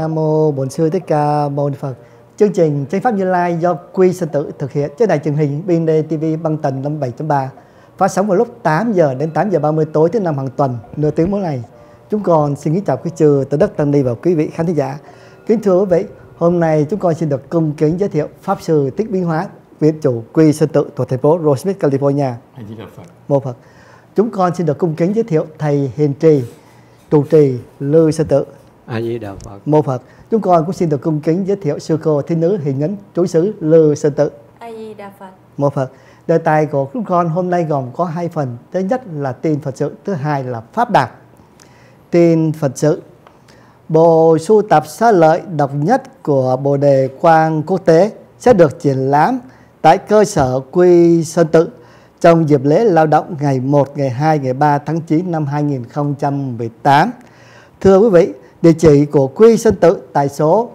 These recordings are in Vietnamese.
Nam mô Bổn Sư Thích Ca Mâu Ni Phật. Chương trình Chánh pháp Như Lai do Quy Sơn Tự thực hiện trên đài truyền hình BND TV băng tần 57.3, phát sóng vào lúc 8 giờ đến 8 giờ 30 tối thứ năm hàng tuần, nửa tiếng mỗi ngày. Chúng con xin kính chào quý chư Từ Đức Tăng Ni và quý vị khán thính giả. Kính thưa quý vị, hôm nay chúng con xin được cung kính giới thiệu Pháp Sư Thích Biến Hóa, viện chủ Quy Sơn Tự thuộc thành phố Rosemead, California. Mô Phật. Chúng con xin được cung kính giới thiệu thầy Hiền Trì, trụ trì Lư Sơn Tự. A Di Đà Phật. Mô Phật. Chúng con cũng xin được cung kính giới thiệu sư cô Thiên Nữ Hiền Nhẫn, trú xứ Lư Sơn Tự. A Di Đà Phật. Mô Phật. Đề tài của chúng con hôm nay gồm có hai phần. Thứ nhất là tin Phật sự, thứ hai là pháp đàm. Tin Phật sự. Bộ sưu tập xá lợi độc nhất của Bồ Đề Quang Quốc tế sẽ được triển lãm tại cơ sở Quy Sơn Tự trong dịp lễ lao động ngày 1, ngày 2, ngày 3 tháng 9 năm 2018. Thưa quý vị, địa chỉ của Quy Sơn Tự tại số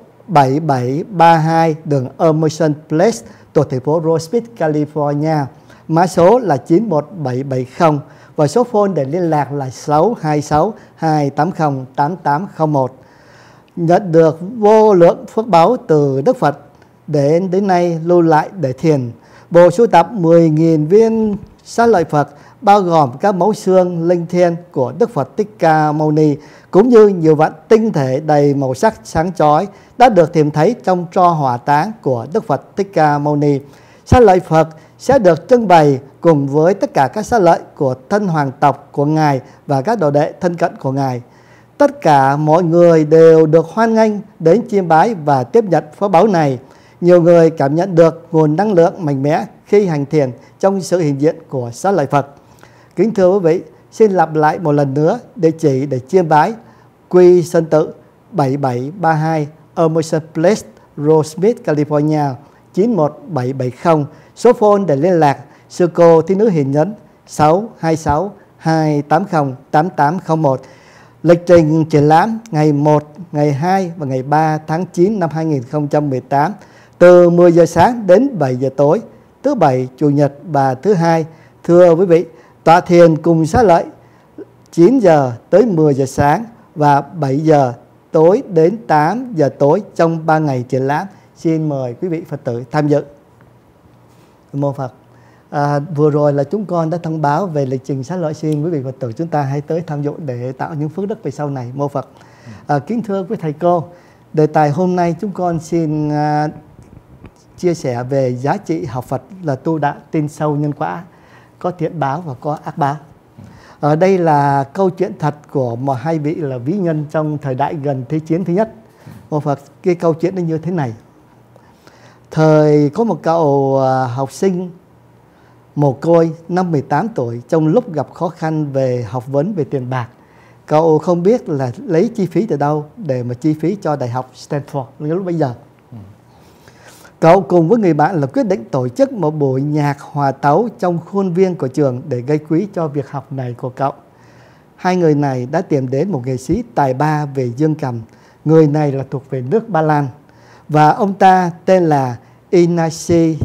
7732 đường Emerson Place thuộc thành phố Rosemead, California. Mã số là 91770 và số phone để liên lạc là 626 280 8801. Nhận được vô lượng phước báu từ Đức Phật đến nay lưu lại để thiền. Bộ sưu tập 10.000 viên xá lợi Phật bao gồm các mẫu xương linh thiêng của Đức Phật Thích Ca Mâu Ni cũng như nhiều vạn tinh thể đầy màu sắc sáng chói đã được tìm thấy trong tro hỏa táng của Đức Phật Thích Ca Mâu Ni. Xá lợi Phật sẽ được trưng bày cùng với tất cả các xá lợi của thân hoàng tộc của Ngài và các đồ đệ thân cận của Ngài. Tất cả mọi người đều được hoan nghênh đến chiêm bái và tiếp nhận phước báu này. Nhiều người cảm nhận được nguồn năng lượng mạnh mẽ khi hành thiền trong sự hiện diện của xá lợi Phật. Kính thưa quý vị, xin lặp lại một lần nữa địa chỉ để chiêm bái: Quy Sơn Tự 7732 Emerson Place, Rosemead, California 91770. Số phone để liên lạc sư cô Thiên Nữ Hiền Nhẫn 626 280 8801. Lịch trình triển lãm ngày 1, ngày 2 và ngày 3 tháng 9 năm 2018 từ 10 giờ sáng đến 7 giờ tối, thứ Bảy, Chủ nhật và thứ Hai. Thưa quý vị, tọa thiền cùng xá lợi 9 giờ tới 10 giờ sáng và 7 giờ tối đến 8 giờ tối trong 3 ngày triển lãm. Xin mời quý vị Phật tử tham dự. Mô Phật. Vừa rồi là chúng con đã thông báo về lịch trình xá lợi. Xin quý vị Phật tử chúng ta hãy tới tham dự để tạo những phước đức về sau này. Mô Phật. Kính thưa quý thầy cô, đề tài hôm nay chúng con xin chia sẻ về giá trị học Phật là tu đạo tin sâu nhân quả, có thiện báo và có ác báo. Ở đây là câu chuyện thật của một hai vị là vĩ nhân trong thời đại gần Thế chiến thứ nhất. Mô Phật, cái câu chuyện nó như thế này. Thời có một cậu học sinh mồ côi năm 18 tuổi, trong lúc gặp khó khăn về học vấn về tiền bạc, cậu không biết là lấy chi phí từ đâu để mà chi phí cho đại học Stanford lúc bây giờ. Cậu cùng với người bạn là quyết định tổ chức một buổi nhạc hòa tấu trong khuôn viên của trường để gây quỹ cho việc học này của cậu. Hai người này đã tìm đến một nghệ sĩ tài ba về dương cầm. Người này là thuộc về nước Ba Lan và ông ta tên là Ignacy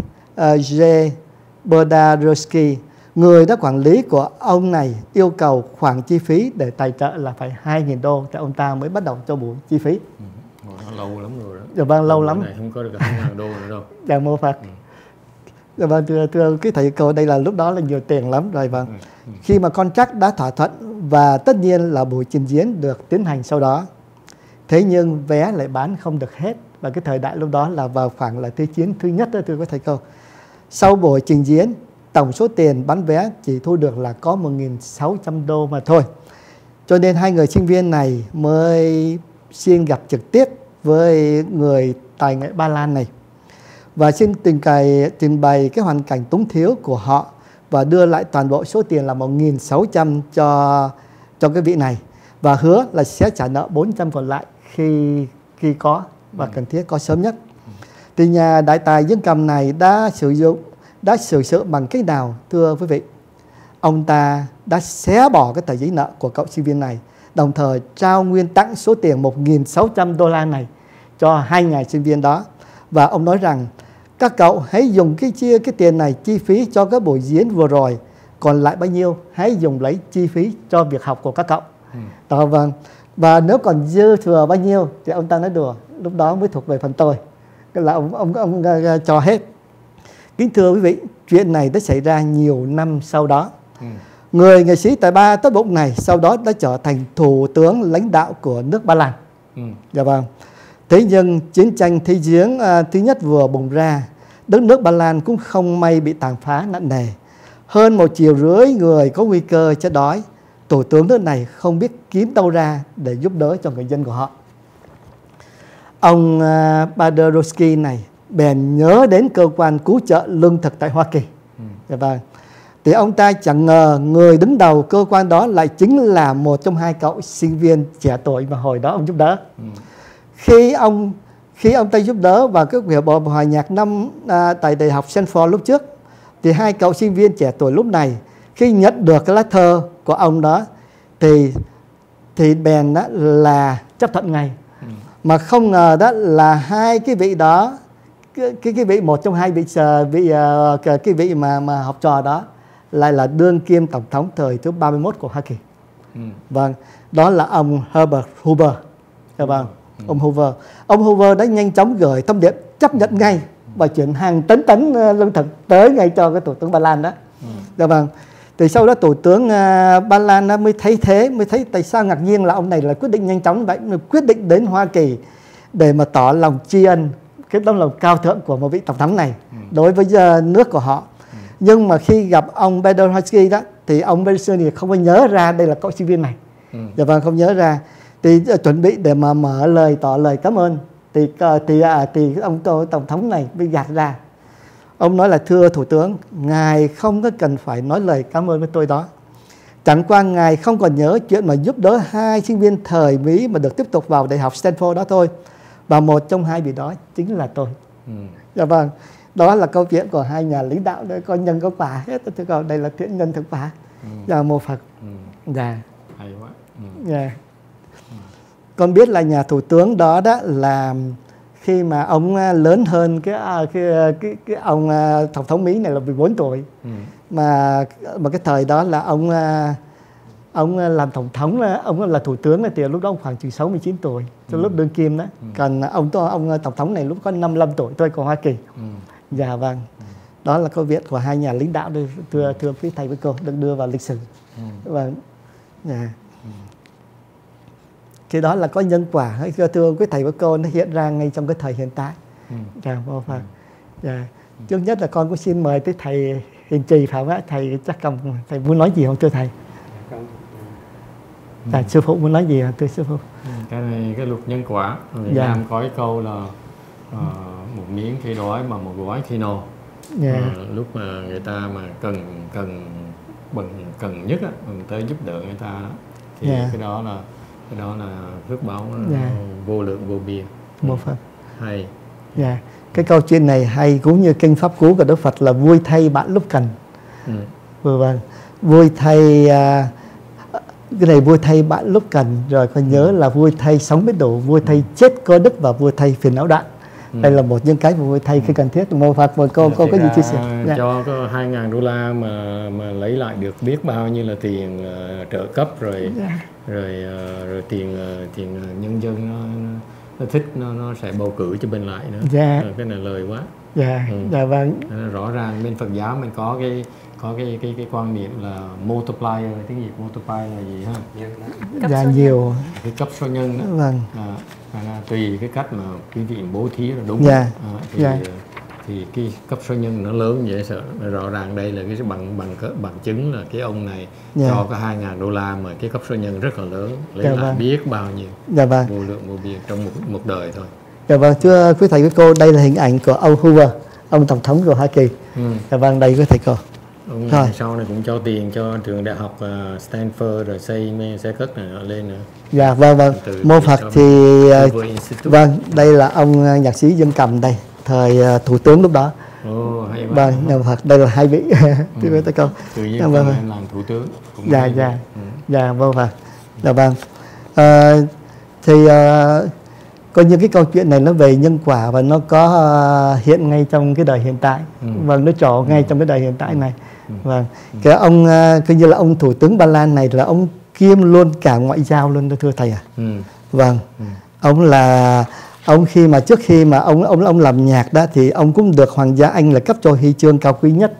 Bodarowski. Người đã quản lý của ông này yêu cầu khoản chi phí để tài trợ là phải 2.000 đô thì ông ta mới bắt đầu cho buổi chi phí. Lâu lắm rồi đó. Dạ vâng, lâu lắm. Này không có được 2.000 đô nữa đâu. Dạ Mô Phật. Dạ vâng, thưa cái thầy cô, đây là lúc đó là nhiều tiền lắm rồi. Vâng. Khi mà contract đã thỏa thuận và tất nhiên là buổi trình diễn được tiến hành sau đó. Thế nhưng vé lại bán không được hết. Và cái thời đại lúc đó là vào khoảng là Thế chiến thứ nhất đó thưa quý thầy cô. Sau buổi trình diễn, tổng số tiền bán vé chỉ thu được là có 1.600 đô mà thôi. Cho nên hai người sinh viên này mới xin gặp trực tiếp với người tài nghệ Ba Lan này và xin trình bày cái hoàn cảnh túng thiếu của họ và đưa lại toàn bộ số tiền là 1.600 cho cái vị này và hứa là sẽ trả nợ 400 còn lại khi có và cần thiết có sớm nhất. Thì nhà đại tài dương cầm này đã xử sự bằng cách nào thưa quý vị? Ông ta đã xé bỏ cái tờ giấy nợ của cậu sinh viên này, đồng thời trao nguyên tặng số tiền 1.600 đô la này cho hai ngày sinh viên đó. Và ông nói rằng các cậu hãy dùng cái tiền này chi phí cho cái buổi diễn vừa rồi, còn lại bao nhiêu hãy dùng lấy chi phí cho việc học của các cậu. Đó, vâng. Và nếu còn dư thừa bao nhiêu thì ông ta nói đùa, lúc đó mới thuộc về phần tôi. Cái là ông cho hết. Kính thưa quý vị, chuyện này đã xảy ra nhiều năm sau đó. Người nghệ sĩ tài ba tốt bụng này sau đó đã trở thành thủ tướng lãnh đạo của nước Ba Lan. Dạ vâng. Thế nhưng chiến tranh thế chiến thứ nhất vừa bùng ra, đất nước Ba Lan cũng không may bị tàn phá nặng nề. Hơn 1,5 triệu người có nguy cơ chết đói. Thủ tướng nước này không biết kiếm đâu ra để giúp đỡ cho người dân của họ. Ông Paderewski này bèn nhớ đến cơ quan cứu trợ lương thực tại Hoa Kỳ. Dạ vâng. Thì ông ta chẳng ngờ người đứng đầu cơ quan đó lại chính là một trong 2 cậu sinh viên trẻ tuổi mà hồi đó ông giúp đỡ. Khi ông ta giúp đỡ vào cái buổi hòa nhạc tại Đại học Stanford lúc trước, thì 2 cậu sinh viên trẻ tuổi lúc này khi nhận được cái lá thơ của ông đó thì bèn đó là chấp thuận ngay. Mà không ngờ đó là 2 cái vị đó, cái vị một trong 2 vị mà học trò đó lại là đương kim tổng thống thời thứ 31 của Hoa Kỳ. Vâng, đó là ông Herbert Hoover. Vâng, ông Hoover. Ông Hoover đã nhanh chóng gửi thông điệp chấp nhận ngay và chuyển hàng tấn lương thực tới ngay cho cái thủ tướng Ba Lan đó. Vâng. Thì sau đó thủ tướng Ba Lan mới thấy thế, mới thấy tại sao ngạc nhiên là ông này là quyết định nhanh chóng vậy, quyết định đến Hoa Kỳ để mà tỏ lòng tri ân, cái tấm lòng cao thượng của một vị tổng thống này đối với nước của họ. Nhưng mà khi gặp ông Paderewski đó thì ông Paderewski không có nhớ ra đây là cậu sinh viên này. Dạ vâng, không nhớ ra. Thì chuẩn bị để mà mở lời tỏ lời cảm ơn thì ông tổng thống này mới gạt ra. Ông nói là thưa thủ tướng, ngài không có cần phải nói lời cảm ơn với tôi đó. Chẳng qua ngài không còn nhớ chuyện mà giúp đỡ 2 sinh viên thời Mỹ mà được tiếp tục vào Đại học Stanford đó thôi. Và một trong 2 vị đó chính là tôi. Dạ vâng, đó là câu chuyện của 2 nhà lãnh đạo đấy, có nhân có quả hết. Tôi còn đây là thiện nhân thực quả. Dạ mô Phật. Dạ. Hay quá. Dạ. Con biết là nhà thủ tướng đó là khi mà ông lớn hơn cái ông tổng thống Mỹ này là 14 tuổi. Mà cái thời đó là ông làm tổng thống, ông là thủ tướng thì lúc đó ông khoảng chừng 69 tuổi, trong lúc đương kim đó. Còn ông tổng thống này lúc có 55 tuổi thôi của Hoa Kỳ. Dạ vâng. Đó là câu chuyện của 2 nhà lãnh đạo đây, thưa quý thầy với cô, được đưa vào lịch sử. Vâng. Dạ. Thì đó là có nhân quả, thưa quý thầy với cô, nó hiện ra ngay trong cái thời hiện tại. Dạ, vô Phật. Dạ. Trước nhất là con cũng xin mời tới thầy Hiền Trì, phải không ạ? Thầy chắc cần thầy muốn nói gì không thưa thầy? Dạ, sư phụ muốn nói gì hả thưa sư phụ? Cái này cái luật nhân quả. Việt Nam có cái câu là một miếng khi đói mà một gói khi no. Lúc mà người ta mà cần nhất á, mình tới giúp đỡ người ta đó, thì cái đó là phước báo vô lượng vô biên. Một Phật. Hay. Dạ. Cái câu chuyện này hay, cũng như kinh pháp cú của Đức Phật là vui thay bạn lúc cần. Vâng. Vui thay cái này vui thay bạn lúc cần, rồi con nhớ là vui thay sống biết đủ, vui thay chết có đức và vui thay phiền não đoạn. Đây là một những cái vui thay khi cần thiết. Mô Phật, mời cô có gì chia sẻ? Cho có $2.000 mà lấy lại được biết bao nhiêu là tiền trợ cấp rồi tiền nhân dân nó thích, nó sẽ bầu cử cho bên lại nữa. Cái này lời quá. Dạ vâng. Rõ ràng bên Phật giáo mình có cái quan niệm là multiplier, tiếng Việt multiplier là gì ha? Dạ, nhiều. Cái cấp số nhân đó. Vâng. Tùy cái cách mà quý vị bố thí là đúng. Thì cái cấp số nhân nó lớn dễ sợ. Rõ ràng đây là cái bằng chứng là cái ông này cho có $2.000 mà cái cấp số nhân rất là lớn, lấy lại biết bao nhiêu. Vô lượng vô biên trong một đời thôi. Dạ vâng, thưa quý thầy quý cô, đây là hình ảnh của ông Hoover, ông tổng thống của Hoa Kỳ. Dạ vâng, đây quý thầy cô. Ông này sau này cũng cho tiền cho trường đại học Stanford rồi xây cất này lên nữa. Dạ vâng. Mô Phật thì vâng, đây là ông nhạc sĩ Dương Cầm đây, thời thủ tướng lúc đó. Hay quá. Vâng, Mô Phật, đây là 2 vị. Thưa quý cô. Tự nhiên làm thủ tướng. Dạ Mô Phật. Dạ vâng. Thì coi như cái câu chuyện này nó về nhân quả và nó có hiện ngay trong cái đời hiện tại. Vâng, nó trổ ngay trong cái đời hiện tại này. Vâng. Cái ông coi như là ông thủ tướng Ba Lan này là ông kiêm luôn cả ngoại giao luôn thưa thầy à. Vâng. Ông khi mà trước khi mà ông làm nhạc đó thì ông cũng được Hoàng gia Anh là cấp cho huy chương cao quý nhất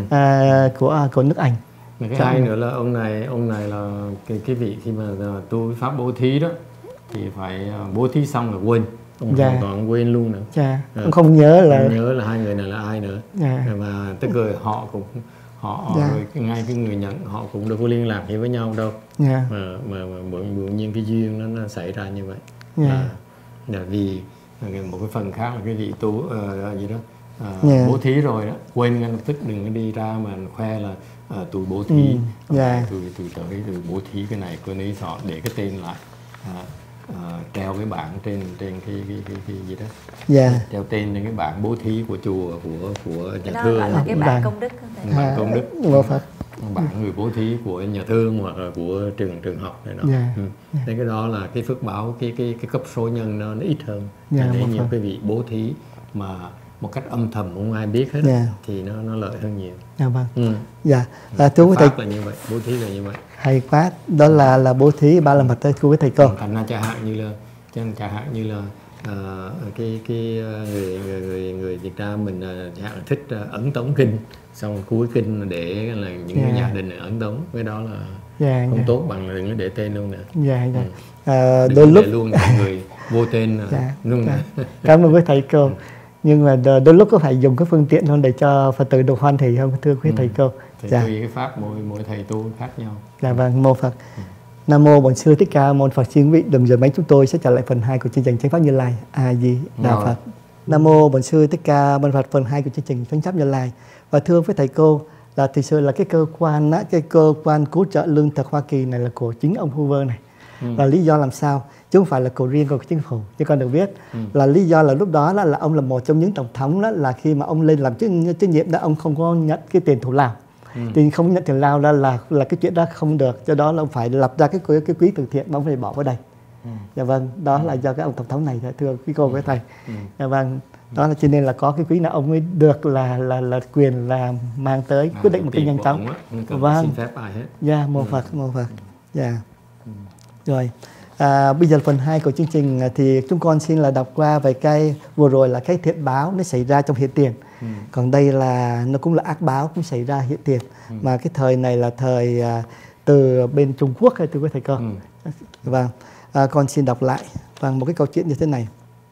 của nước Anh. Cái hai nữa là ông này là cái vị khi mà tu pháp bố thí đó thì phải bố thí xong là quên. Ông hoàn toàn quên luôn nữa. Ông không nhớ là hai người này là ai nữa. Mà tức là họ cũng rồi ngay cái người nhận họ cũng đâu có liên lạc gì với nhau đâu. Mà tự nhiên cái duyên nó xảy ra như vậy. Là vì một cái phần khác là cái vị tu gì đó bố thí rồi đó, quên ngay lập tức đừng có đi ra mà khoe là tôi bố thí, tôi tới tôi bố thí cái này cái ấy họ để cái tên lại, treo cái bảng trên cái gì đó, treo tên lên cái bảng bố thí của chùa của nhà thương, là cái bảng công đức, bảng công đức, bảng người bố thí của nhà thương hoặc là của trường học này đó. Nên cái đó là cái phước báo, cái cấp số nhân nó ít hơn. Nếu như cái vị bố thí mà một cách âm thầm không ai biết hết thì nó lợi hơn nhiều. Thưa quý thầy, là như vậy, bố thí là như vậy. Hay quá, đó là bố thí ba la mật đấy thưa quý thầy cô. Thành ra chẳng hạn như là cái người Việt Nam mình chẳng hạn thích ấn tống kinh, xong cuối kinh để là những cái nhà đình ấn tống, cái đó là không tốt bằng là đừng có để tên luôn nè. Đôi lúc để luôn người vô tên luôn. Cảm ơn quý thầy cô. Nhưng mà đôi lúc có phải dùng cái phương tiện hơn để cho Phật tử được hoan hỷ không thưa quý thầy cô? Tùy cái pháp mỗi thầy tu khác nhau. Vâng, mô Phật. Nam mô Bổn Sư Thích Ca Mâu Ni Phật. Xin quý vị đừng rời máy, chúng tôi sẽ trả lại phần 2 của chương trình Chánh Pháp Như Lai. A Di Đà Phật. Nam mô Bổn Sư Thích Ca Mâu Ni Phật. Phần 2 của chương trình Chánh Pháp Như Lai. Và thưa với thầy cô là thực sự là cái cơ quan cứu trợ lương thực Hoa Kỳ này là của chính ông Hoover này. Và lý do làm sao? Chứ không phải là của riêng của chính phủ. Chứ con được biết là lý do là lúc đó là ông là một trong những tổng thống đó, là khi mà ông lên làm chức nhiệm đó, ông không có nhận cái tiền thù lao. Thì không nhận tiền lao đó là cái chuyện đó không được. Do đó là ông phải lập ra cái quỹ từ thiện mà ông phải bỏ vào đây. Vâng, đó là do cái ông tổng thống này thưa quý cô với thầy. Vâng, đó là cho nên là có cái quỹ nào ông mới được là quyền là mang tới quyết định một cái nhanh chóng. Vâng. Xin phép ai hết. Mô Phật. Rồi. Bây giờ phần 2 của chương trình thì chúng con xin là đọc qua về cái vừa rồi là cái thiện báo nó xảy ra trong hiện tiền. Còn đây là nó cũng là ác báo cũng xảy ra hiện tiền. Mà cái thời này là thời từ bên Trung Quốc hay từ quý thầy cô. Vâng, con xin đọc lại một cái câu chuyện như thế này.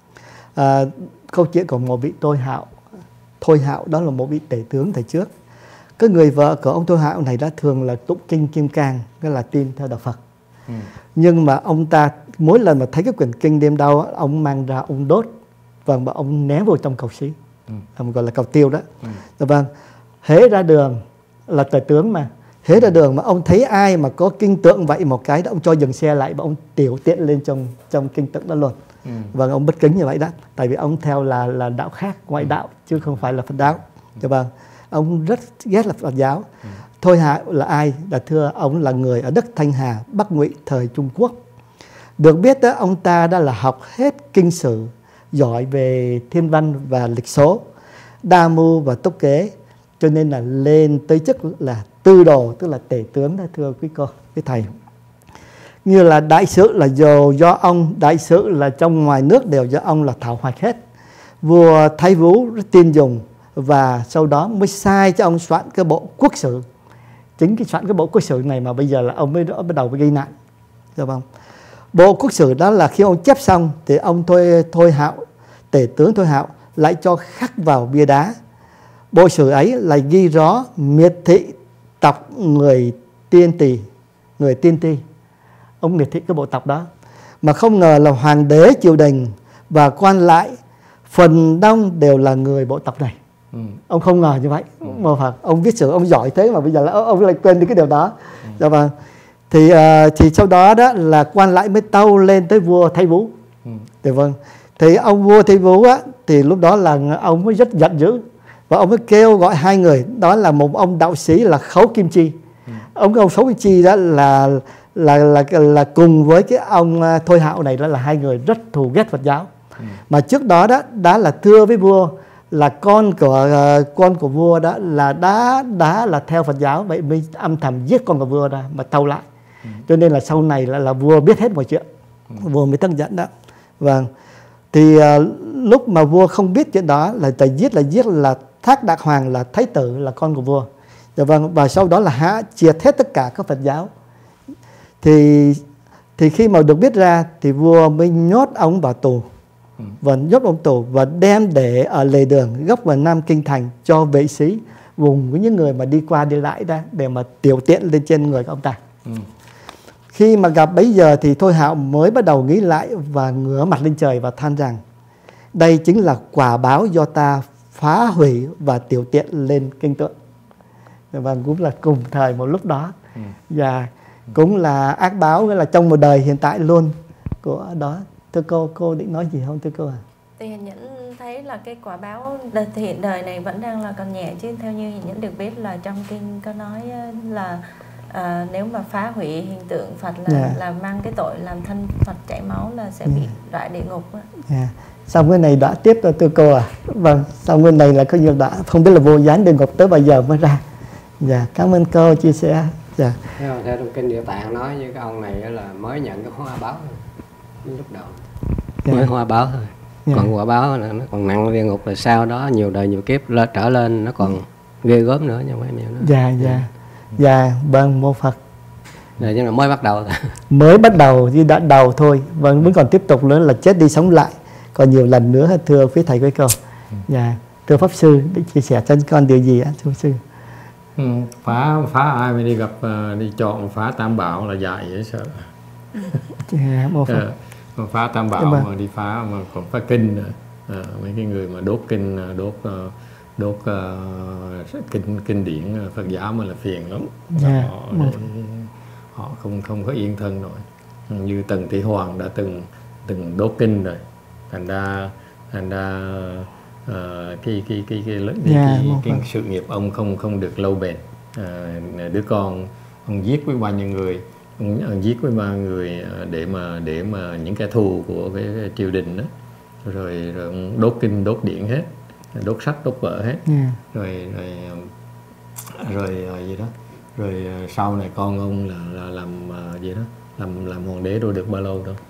Câu chuyện của một vị Thôi Hạo đó là một vị tể tướng thời trước. Cái người vợ của ông Thôi Hạo này đã thường là tụng kinh Kim Cang, tức là tin theo đạo Phật. Nhưng mà ông ta mỗi lần mà thấy cái quyển kinh đêm đau, ông mang ra ông đốt và ông ném vào trong cầu xí, gọi là cầu tiêu đó. Vâng, hễ ra đường là tể tướng mà, hễ ra đường mà ông thấy ai mà có kinh tượng vậy một cái đó, ông cho dừng xe lại và ông tiểu tiện lên trong kinh tượng đó luôn. Vâng, ông bất kính như vậy đó, tại vì ông theo là đạo khác, ngoại đạo chứ không phải là Phật giáo. Vâng, ông rất ghét là Phật giáo. Thôi Hạo là ai? Là thưa ông là người ở đất Thanh Hà, Bắc Ngụy thời Trung Quốc. Được biết đó, ông ta đã là học hết kinh sử, giỏi về thiên văn và lịch số, đa mưu và túc kế, cho nên là lên tới chức là tư đồ, tức là tể tướng đó thưa quý cô, quý thầy. Như là đại sự là do ông, đại sự là trong ngoài nước đều do ông là thảo hoạch hết. Vua Thái Vũ tin dùng và sau đó mới sai cho ông soạn cái bộ quốc sử. Chính cái soạn cái bộ quốc sử này mà bây giờ là ông mới bắt đầu gây nạn. Được không? Bộ quốc sử đó là khi ông chép xong thì ông Thôi Hạo, tể tướng Thôi Hạo lại cho khắc vào bia đá. Bộ sử ấy là ghi rõ miệt thị tộc người tiên ti. Ông miệt thị cái bộ tộc đó. Mà không ngờ là hoàng đế triều đình và quan lại phần đông đều là người bộ tộc này. Ông không ngờ như vậy. Mà Phật, ông viết sử ông giỏi thế mà bây giờ là ông lại quên đi cái điều đó. Vâng. Thì sau đó đó là quan lại mới tâu lên tới vua Thái Vũ. Vâng. Thì ông vua Thái Vũ á, thì lúc đó là ông mới rất giận dữ và ông mới kêu gọi hai người, đó là một ông đạo sĩ là Khấu Kim Chi. Ông Khấu Kim Chi đó là cùng với cái ông Thôi Hạo này đó là hai người rất thù ghét Phật giáo. Mà trước đó đó đã là thưa với vua là con của vua đó là đã là theo Phật giáo, vậy mới âm thầm giết con của vua ra mà tâu lại. Cho nên là sau này là vua biết hết mọi chuyện, vua mới tức giận đó. Vâng. Thì lúc mà vua không biết chuyện đó là giết là Thác Đạc Hoàng là thái tử, là con của vua. Vâng. Và sau đó là triệt hết tất cả các Phật giáo. Thì khi mà được biết ra thì vua mới nhốt ông vào tù. Và nhốt ông tù và đem để ở lề đường góc vào Nam Kinh Thành cho vệ sĩ vùng với những người mà đi qua đi lại ra để mà tiểu tiện lên trên người của ông ta. Khi mà gặp bấy giờ thì Thôi Hạo mới bắt đầu nghĩ lại và ngửa mặt lên trời và than rằng đây chính là quả báo do ta phá hủy và tiểu tiện lên kinh tượng. Và cũng là cùng thời một lúc đó. Và cũng là ác báo, là trong một đời hiện tại luôn của đó. Thưa cô định nói gì không thưa cô à? Thì Hiền Nhẫn thấy là cái quả báo hiện đời này vẫn đang là còn nhẹ, chứ theo như Hiền Nhẫn được biết là trong kinh có nói là nếu mà phá hủy hình tượng Phật là mang cái tội làm thân Phật chảy máu là sẽ bị đọa địa ngục. Xong cái này đọa tiếp rồi thưa cô à? Vâng, xong cái này là có nhiều đọa, không biết là vô gián địa ngục tới bao giờ mới ra. Dạ, cảm ơn cô chia sẻ. Dạ. Theo trong kinh Địa Tạng nói với cái ông này là mới nhận cái hoa báo lúc đầu. Mới hoa báo thôi. Còn quả báo là nó còn nặng địa ngục, là sau đó nhiều đời nhiều kiếp trở lên nó còn ghê gớm nữa nha mấy mẹ nó. Dạ, vâng, mô Phật. Là nhưng mà mới bắt đầu thôi. Mới bắt đầu chứ đã đầu thôi. Vâng, vẫn còn tiếp tục nữa là chết đi sống lại còn nhiều lần nữa thưa quý thầy quý cô. Dạ, thưa Pháp Sư để chia sẻ cho con điều gì á thưa Pháp Sư? Phá ai mà đi gặp đi chọn phá Tam Bảo là dại dễ sợ. Mô Phật. Mà phá Tam Bảo mà đi phá mà còn phá kinh nữa. Mấy cái người mà đốt kinh, đốt kinh điển Phật giáo mà là phiền lắm. Họ không có yên thân nổi. Như Tần Thị Hoàng đã từng đốt kinh rồi. Thành ra cái sự nghiệp ông không được lâu bền. Đứa con ông giết với bao nhiêu người, ông giết với bao người để mà những kẻ thù của cái triều đình đó, rồi ông đốt kinh đốt điển hết, đốt sách đốt vở hết, rồi gì đó, rồi sau này con ông là làm gì đó, làm hoàng đế đâu được bao lâu đâu.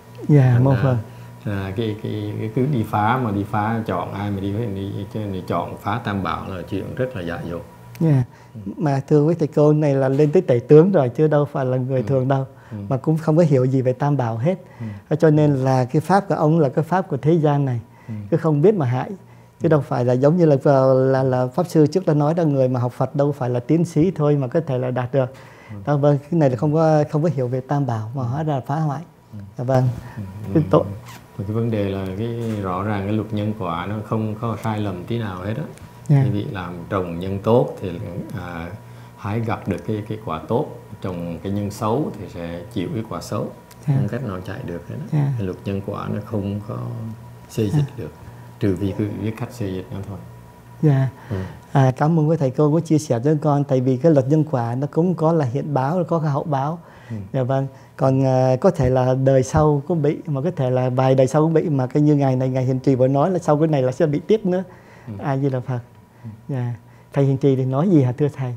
Cái cứ đi phá chọn ai mà đi chọn phá Tam Bảo là chuyện rất là dại dột. Mà thưa quý thầy cô, này là lên tới tể tướng rồi chứ đâu phải là người thường đâu, mà cũng không có hiểu gì về Tam Bảo hết. Cho nên là cái pháp của ông là cái pháp của thế gian này, cứ không biết mà hại, chứ đâu phải là giống như là Pháp Sư trước đã nói là người mà học Phật đâu phải là tiến sĩ thôi mà có thể là đạt được. Vâng, cái này là không có hiểu về Tam Bảo mà hóa ra là phá hoại. Vâng, cái tội. Cái vấn đề là rõ ràng cái luật nhân quả nó không có sai lầm tí nào hết á. Quý vị làm trồng nhân tốt thì hãy gặp được cái quả tốt, trồng cái nhân xấu thì sẽ chịu cái quả xấu, không cách nào chạy được hết. Cái luật nhân quả nó không có xê dịch được, trừ vì cứ biết cách xê dịch nó thôi. Cảm ơn quý thầy cô có chia sẻ với con, tại vì cái luật nhân quả nó cũng có là hiện báo, có cái hậu báo. Vâng, còn có thể là đời sau cũng bị, mà có thể là vài đời sau cũng bị, mà cái như ngày này Ngài Hiền Trì vừa nói là sau cái này là sẽ bị tiếp nữa. Như là Phật. Thầy Hiền Trì thì nói gì hả thưa thầy?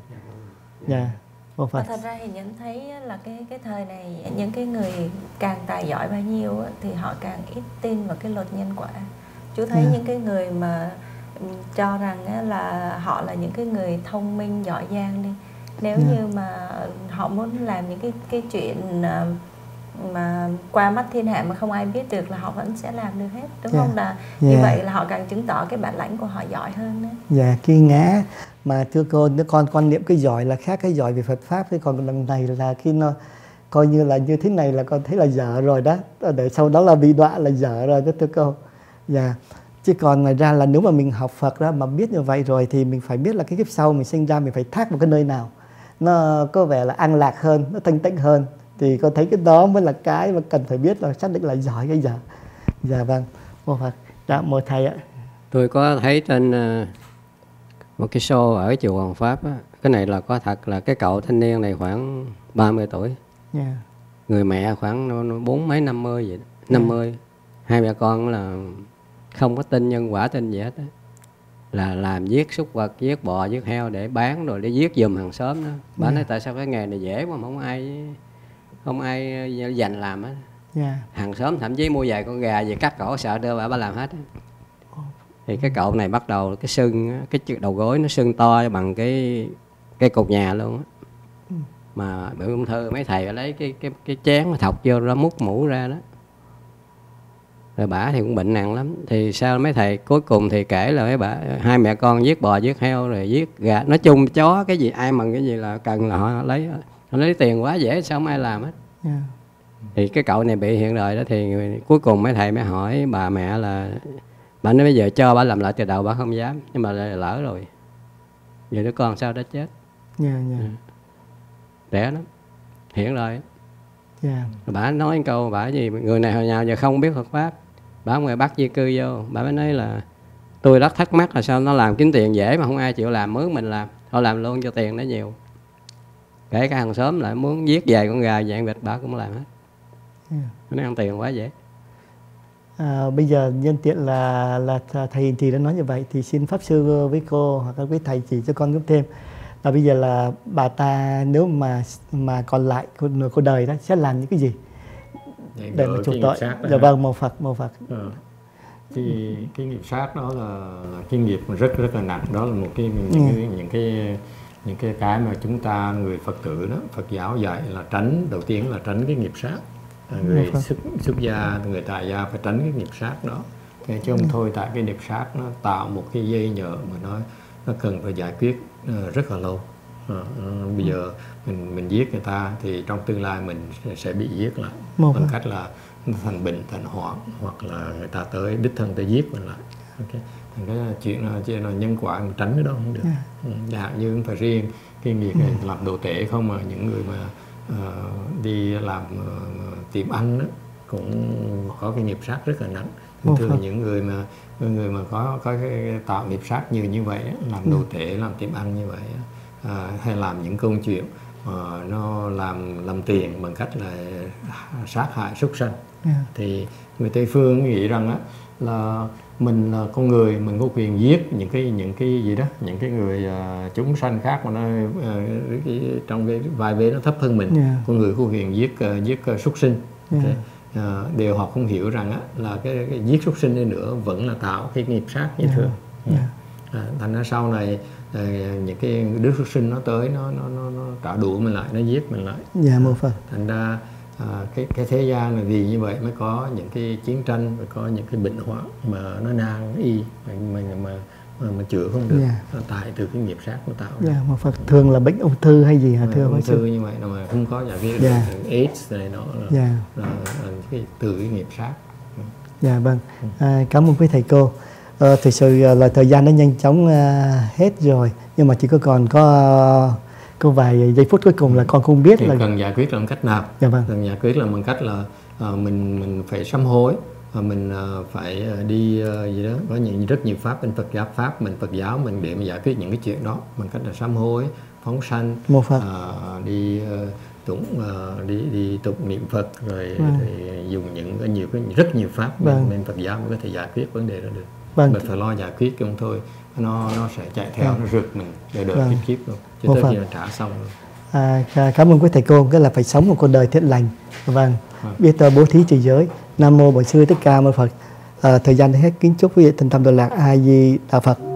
Thật ra thì Nhẫn thấy là cái thời này những cái người càng tài giỏi bao nhiêu thì họ càng ít tin vào cái luật nhân quả. Chú thấy những cái người mà cho rằng là họ là những cái người thông minh giỏi giang đi, nếu như mà họ muốn làm những cái chuyện mà qua mắt thiên hạ mà không ai biết được là họ vẫn sẽ làm được hết, đúng không? Là như vậy là họ càng chứng tỏ cái bản lãnh của họ giỏi hơn nữa. Cái ngã mà thưa cô, nếu con quan niệm cái giỏi là khác cái giỏi về Phật pháp, thế còn lần này là khi nó coi như là như thế này là con thấy là dở rồi đó, để sau đó là bị đọa là dở rồi đó thưa cô. Chứ còn ngoài ra là nếu mà mình học Phật đó mà biết như vậy rồi thì mình phải biết là cái kiếp sau mình sinh ra mình phải thác vào cái nơi nào nó có vẻ là an lạc hơn, nó thanh tịnh hơn, thì con thấy cái đó mới là cái mà cần phải biết, là xác định là giỏi cái giờ. Vâng, mô Phật. Mời thầy ạ. Tôi có thấy trên một cái show ở chùa Hoàng Pháp á, cái này là có thật, là cái cậu thanh niên này khoảng 30 tuổi, người mẹ khoảng 40 mấy 50 vậy đó. 50, hai mẹ con là không có tin nhân quả tin gì hết á, là làm giết súc vật, giết bò, giết heo để bán rồi để giết giùm hàng xóm đó. Bà nói tại sao cái nghề này dễ mà không ai không ai dành làm hết. Hàng xóm thậm chí mua vài con gà về cắt cổ sợ đưa bà làm hết. Thì cái cậu này bắt đầu cái sưng, cái đầu gối nó sưng to bằng cái cột nhà luôn á. Mà bị ung thư, mấy thầy lấy cái chén mà thọc vô nó mút mũ ra đó. Rồi bả thì cũng bệnh nặng lắm. Thì sao mấy thầy cuối cùng thì kể là mấy bả, hai mẹ con giết bò, giết heo rồi giết gà, nói chung chó cái gì ai mần cái gì là cần là họ lấy tiền quá dễ, sao không ai làm hết. Thì cái cậu này bị hiện đời đó, thì cuối cùng mấy thầy mới hỏi bà mẹ là, bà nói bây giờ cho bà làm lại từ đầu bà không dám, nhưng mà lỡ rồi, giờ đứa con sao đã chết. Rẻ lắm, hiện đời. Bà nói câu bà gì, người này hồi nào giờ không biết Phật pháp, bà ngoài bắt di cư vô, bà mới nói là tôi rất thắc mắc là sao nó làm kiếm tiền dễ mà không ai chịu làm, mướn mình làm, thôi làm luôn cho tiền nó nhiều. Kể cả hàng xóm lại muốn giết vài con gà dạng vịt bà cũng làm hết. Nó ăn tiền quá dễ. Bây giờ nhân tiện là thầy Hiền Trì đã nói như vậy, thì xin pháp sư với cô hoặc là với thầy chỉ cho con giúp thêm là bây giờ là bà ta nếu mà còn lại cuộc đời đó sẽ làm những cái gì để mà chuộc tội? Dạ vâng, màu Phật. Thì cái nghiệp sát đó là cái nghiệp mà rất là nặng, đó là một những cái mà chúng ta người Phật tử đó, Phật giáo dạy là tránh, đầu tiên là tránh cái nghiệp sát. Người xuất gia, người tại gia phải tránh cái nghiệp sát đó. Thế chứ không thôi, tại cái nghiệp sát nó tạo một cái dây nhợ mà nó cần phải giải quyết rất là lâu. Bây giờ mình giết người ta thì trong tương lai mình sẽ bị giết lại bằng cách là thành bệnh, thành hoạn, hoặc là người ta tới đích thân tới giết mình lại. Thành cái chuyện là nhân quả, mình tránh cái đó không được. Dạ, như không phải riêng cái nghiệp này làm đồ tể không, mà những người mà đi làm tiệm ăn đó, cũng có cái nghiệp sát rất là nặng. Thường những người mà có cái tạo nghiệp sát như vậy, làm đồ tể, làm tiệm ăn như vậy, hay làm những công chuyện nó làm tiền bằng cách là sát hại súc sanh, thì người Tây phương nghĩ rằng á là mình là con người, mình có quyền giết những cái gì đó, những cái người chúng sanh khác mà nó trong cái vai vế nó thấp hơn mình. Con người có quyền giết súc sinh. Điều họ không hiểu rằng á là cái giết súc sinh đi nữa vẫn là tạo cái nghiệp sát như thường. Thành ra sau này những cái đứa súc sinh nó tới nó trả đũa mình lại, nó giết mình lại. Thành ra cái thế gian là vì như vậy mới có những cái chiến tranh, mới có những cái bệnh hoạn mà nó nan y mà chữa không được, tại từ cái nghiệp sát nó tạo ra. Thường là bệnh ung thư hay gì hả thưa ung thư như vậy mà không có giải quyết được. AIDS này nó là từ cái nghiệp sát. Vâng. Cảm ơn quý thầy cô. Thực sự là thời gian nó nhanh chóng hết rồi, nhưng mà chỉ còn có vài giây phút cuối cùng là con không biết thì là cần giải quyết làm cách nào. Cần giải quyết là bằng cách là mình phải sám hối, mình phải đi gì đó, có rất nhiều pháp bên Phật giáo, Phật giáo mình để mà giải quyết những cái chuyện đó bằng cách là sám hối, phóng sanh, đi tụng niệm Phật, rồi dùng rất nhiều pháp bên Phật giáo mới có thể giải quyết vấn đề đó được. Mình phải lo giải quyết không thôi nó sẽ chạy theo, nó rượt mình đời kiếp luôn, cho tới khi nó trả xong rồi. Cảm ơn quý thầy cô. Cái là phải sống một cuộc đời thiện lành, biết bố thí trì giới. Nam mô Bổn Sư Thích Ca Mâu Ni Phật. Thời gian hết, kính chúc quý vị thành tâm độ lạc. A Di Đà Phật.